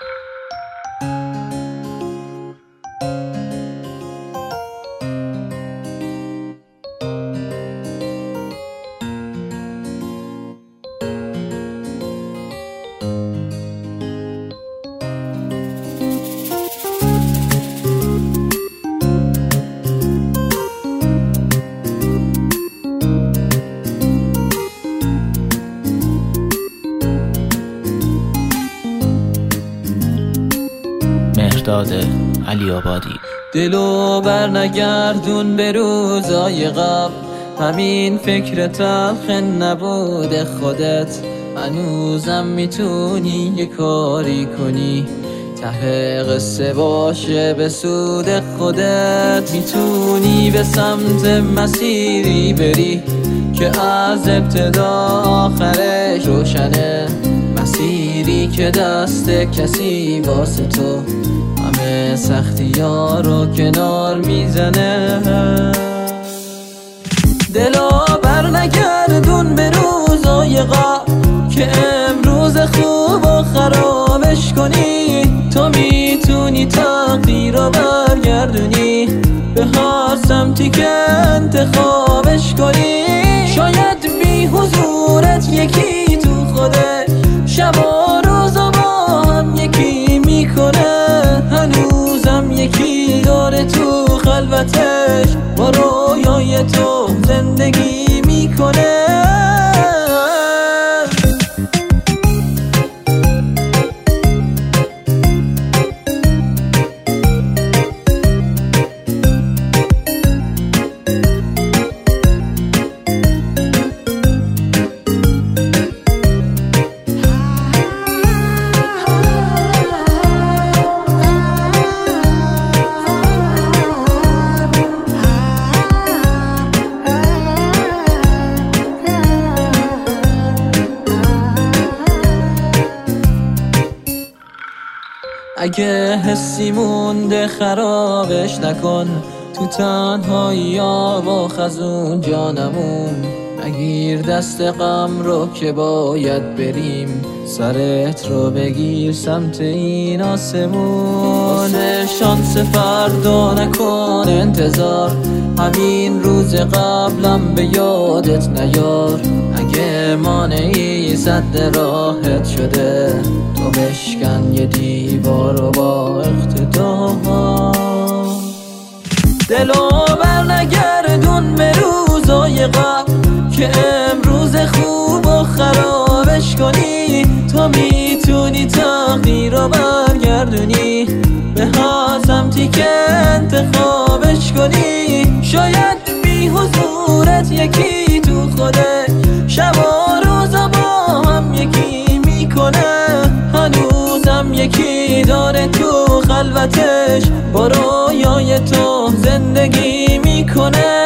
مهرداد علی‌آبادی. دلو برنگردون به روزای قبل، همین فکر تلخ نبود خودت. هنوزم میتونی یه کاری کنی، ته قصه باشه به سود خودت. میتونی به سمت مسیری بری که از ابتدا آخرش روشنه، مسیری که دست کسی واسه تو همه سختی ها رو کنار میزنه. دلا برنگردون به روزای قبل که امروز خوب و خرابش کنی. تو میتونی تقدیر رو برگردونی به هر سمتی که انتخابش کنی. شاید بی حضورت یکی تو خودش شب و روزا با هم یکی میکنه. هنوزم یکی داره تو خلوتش با رویای تو زندگی میکنه. اگه حسی مونده خرابش نکن، تو تنهایی ها و خزون جانمون. نگیر دست غم رو که باید بریم، سرت رو بگیر سمت این آسمون. شانس فردا نکن انتظار، همین روز قبلم به یادت نیار. اگه مانعی سد راحت شده، تو بشکن یه دیوار رو با اقتدار. دلو برنگردون به روزای قبل که امروز خوب و خرابش کنی. تو میتونی تقدیر رو برگردونی به هر سمتی که انتخابش کنی. شاید بی حضورت یکی تو خودش شب و روزا با هم یکی میکنه. هنوزم یکی داره تو خلوتش با رویای تو زندگی میکنه.